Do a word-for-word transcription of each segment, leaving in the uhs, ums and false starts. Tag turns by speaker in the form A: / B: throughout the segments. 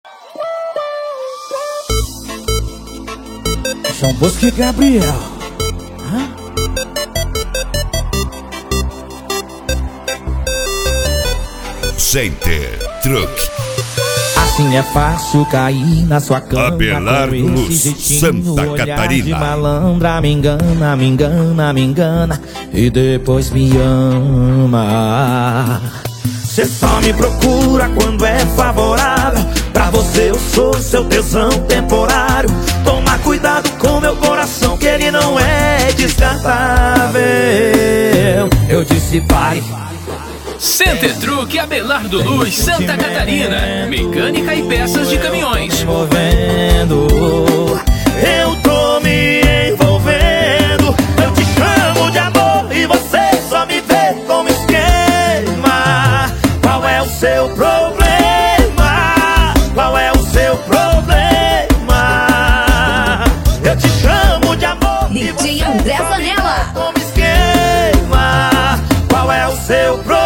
A: João Bosco e Gabriel. Hã?
B: Center Truck.
A: Assim é fácil cair na sua cama.
B: Abelardo Luz, Santa Catarina.
A: De malandra, me engana, me engana, me engana e depois me ama. Cê só me procura quando é favorável. Pra você eu sou seu tesão temporário. Toma cuidado com meu coração, que ele não é descartável. Eu disse pare.
C: Center Truck Abelardo Luz, Santa Catarina. Mecânica e peças de caminhões.
A: Envolvendo, eu tô me envolvendo. Eu te chamo de amor e você só me vê como esquema. Qual é o seu problema? Qual é o seu problema? Eu te chamo de amor e você
D: D J André Zanella.
A: como esquema. Qual é o seu problema?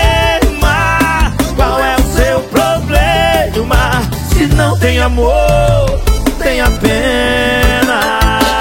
A: Se não tem amor, tenha pena.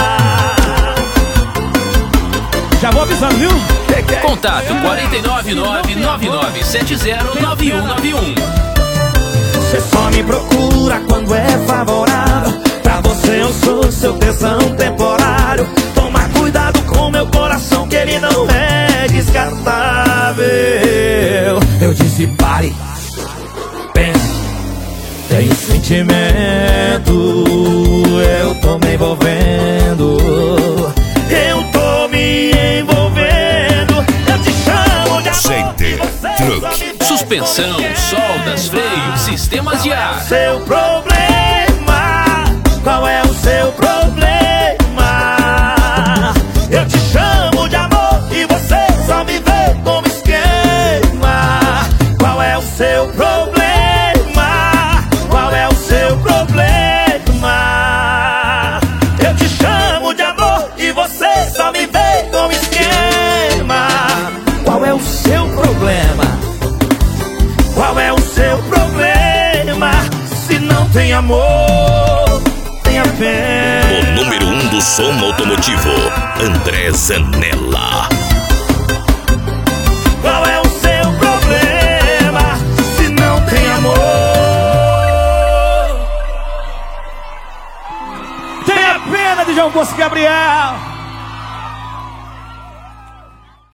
A: Já vou avisando, viu?
C: Contato quatro nove nove, nove nove sete zero, nove um nove um.
A: Você só me procura quando é favorável. Pra você eu sou seu tesão temporário. Toma cuidado com meu coração, que ele não é descartável. Eu disse pare, pense. Tenho sentimento, eu tô me envolvendo. Eu tô me envolvendo. Eu te chamo de amor.
B: Center Truck.
C: Suspensão, soldas, freios, sistemas de ar.
A: Seu problema? Qual é o seu problema? Eu te chamo de amor e você só me vê como esquema. Qual é o seu problema? Eu te chamo de amor e você só me vê como esquema. Qual é o seu problema? Qual é o seu problema? Se não tem amor, tenha pena.
B: O número um do som automotivo, André Zanella.
A: Qual é o seu problema? Se não tem amor, tenha pena de João Bosco e Gabriel.